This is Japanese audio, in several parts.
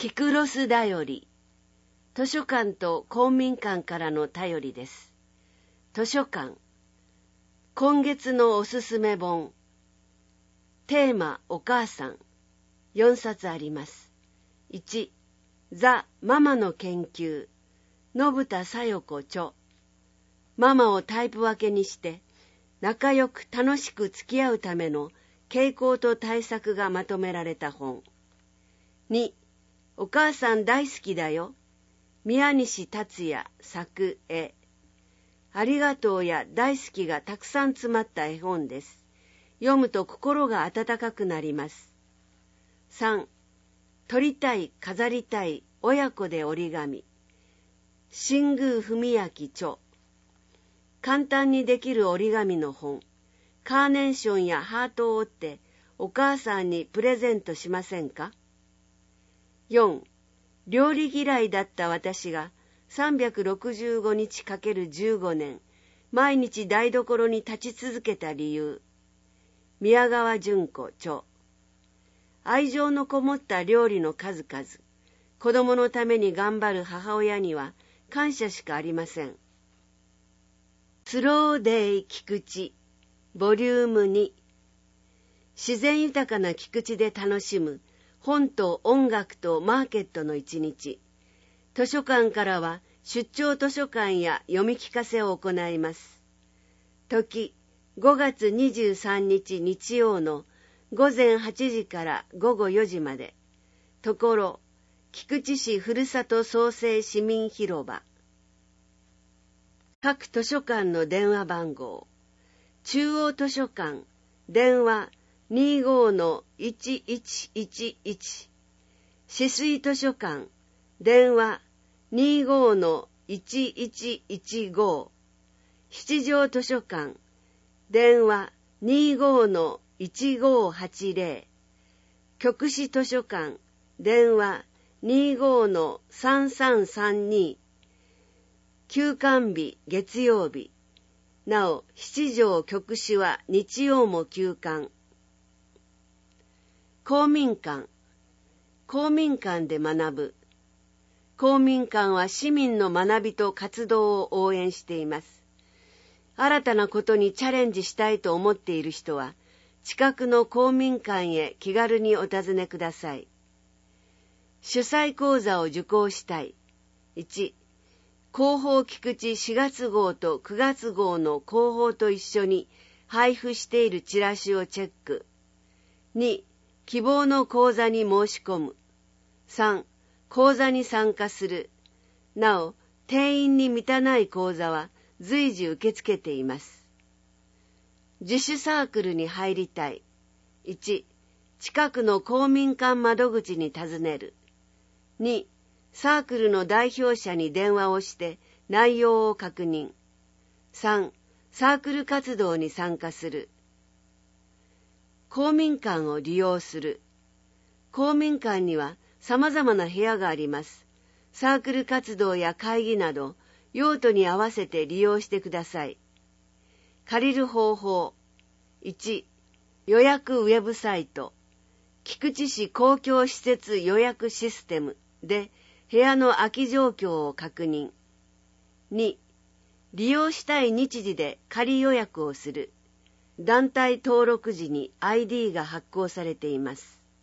キクロスだより。図書館と公民館からの便りです。図書館。今月のおすすめ本。テーマお母さん。4冊あります。1、ザ・ママの研究。信田小夜子著。ママをタイプ分けにして、仲良く楽しく付き合うための傾向と対策がまとめられた本。2、お母さん大好きだよ。宮西達也作絵。ありがとうや大好きがたくさん詰まった絵本です。読むと心が温かくなります。3、撮りたい、飾りたい、親子で折り紙。新宮文明著。簡単にできる折り紙の本。カーネーションやハートを折ってお母さんにプレゼントしませんか？ 4. 料理嫌いだった私が365日 ×15 年毎日台所に立ち続けた理由。宮川純子著。愛情のこもった料理の数々。子供のために頑張る母親には感謝しかありません。スローデイ菊池ボリューム2。自然豊かな菊池で楽しむ本と音楽とマーケットの一日。図書館からは出張図書館や読み聞かせを行います。時、5月23日日曜の午前8時から午後4時まで。ところ、菊池市ふるさと創生市民広場。各図書館の電話番号。中央図書館、電話 25-1111。止水図書館、電話 25-1115。七条図書館、電話 25-1580。局市図書館、電話 25-3332。休館日月曜日。なお、七条局市は日曜も休館。公民館。公民館で学ぶ。公民館は市民の学びと活動を応援しています。新たなことにチャレンジしたいと思っている人は、近くの公民館へ気軽にお尋ねください。主催講座を受講したい。1、広報菊池4月号と9月号の広報と一緒に配布しているチラシをチェック。2、希望の講座に申し込む。3、講座に参加する。なお、定員に満たない講座は随時受け付けています。自主サークルに入りたい。1、近くの公民館窓口に尋ねる。2、サークルの代表者に電話をして内容を確認。3、サークル活動に参加する。公民館を利用する。公民館には様々な部屋があります。サークル活動や会議など用途に合わせて利用してください。借りる方法。1、予約ウェブサイト。菊池市公共施設予約システムで部屋の空き状況を確認。2、利用したい日時で仮予約をする。団体登録時に ID が発行されています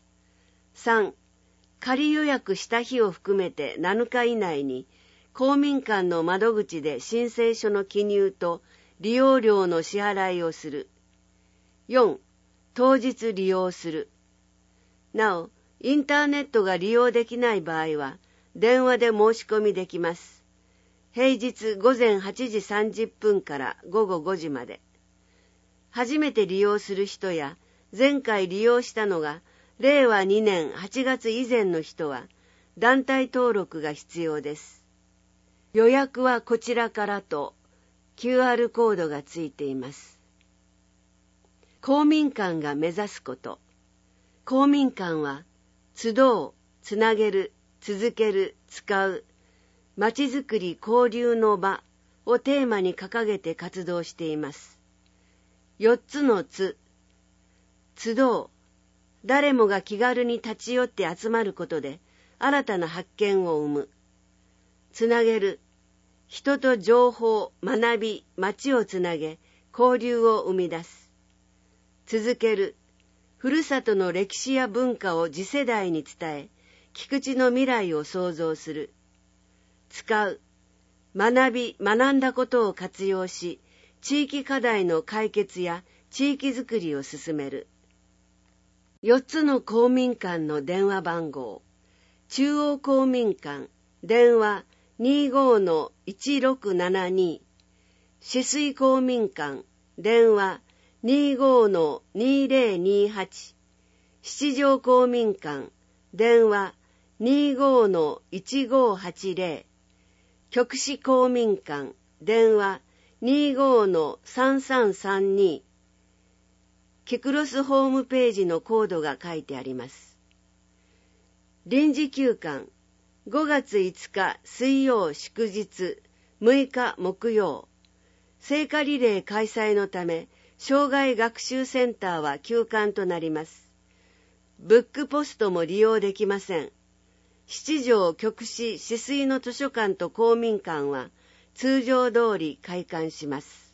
。3、仮予約した日を含めて7日以内に公民館の窓口で申請書の記入と利用料の支払いをする。4、当日利用する。なお、インターネットが利用できない場合は電話で申し込みできます。平日午前8時30分から午後5時まで。初めて利用する人や前回利用したのが令和2年8月以前の人は団体登録が必要です。予約はこちらからと QR コードがついています。公民館が目指すこと。公民館は集う、つなげる、続ける、使う、まちづくり交流の場をテーマに掲げて活動しています。4つのつ、集う、誰もが気軽に立ち寄って集まることで新たな発見を生む。つなげる。人と情報、学び、町をつなげ、交流を生み出す。続ける。ふるさとの歴史や文化を次世代に伝え、菊池の未来を創造する。使う。学び、学んだことを活用し、地域課題の解決や地域づくりを進める。4つの公民館の電話番号。中央公民館、電話 25-1672。止水公民館、電話 25-2028。七条公民館、電話 25-1580。極紫公民館、電話 25-3332。キクロスホームページのコードが書いてあります。臨時休館、5月5日水曜祝日、6日木曜。聖火リレー開催のため、障害学習センターは休館となります。ブックポストも利用できません。七条極紫止水の図書館と公民館は通常通り開館します。